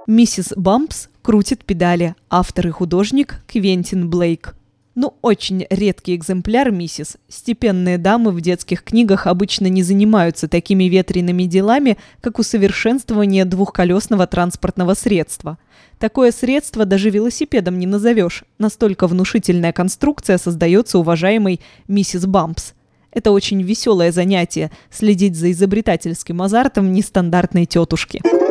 Миссис Бампс крутит педали. Автор и художник Квентин Блейк. Очень редкий экземпляр, миссис. Степенные дамы в детских книгах обычно не занимаются такими ветреными делами, как усовершенствование двухколесного транспортного средства. Такое средство даже велосипедом не назовешь. Настолько внушительная конструкция создается уважаемой миссис Бампс. Это очень веселое занятие – следить за изобретательским азартом нестандартной тетушки.